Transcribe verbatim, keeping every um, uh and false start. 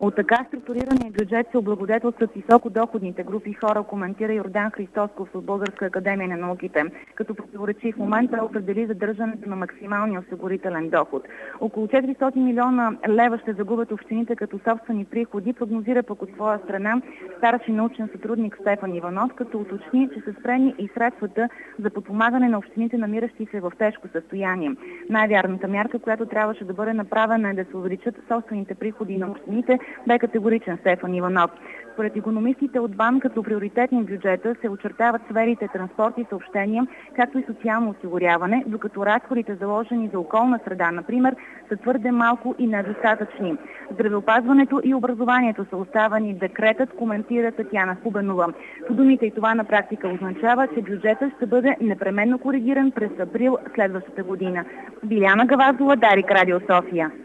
От така структурирания бюджет се облагодетелстват високодоходните групи хора, коментира Йордан Христосков от Българска академия на науките. Като противоречив момент той определи задържането на максималния осигурителен доход. Около четиристотин милиона лева ще загубят общините като собствени приходи, прогнозира пък от своя страна старши научен сътрудник Стефан Иванов, като уточни, че са спрени и средствата за подпомагане на общините, намиращи се в тежко състояние. Най-вярната мярка, която трябваше да бъде направена, е да се увеличат собствените приходи на общините, бе категоричен Стефан Иванов. Според икономистите от БАН като приоритетни в бюджета се очертават сферите транспорт и съобщения, както и социално осигуряване, докато разходите, заложени за околна среда, например, са твърде малко и недостатъчни. Здравеопазването и образованието са оставани в декретът, коментира Татяна Хубенова. По думите и това на практика означава, че бюджетът ще бъде непременно коригиран през април следващата година. Биляна Гавазова, Дарик, Радио София.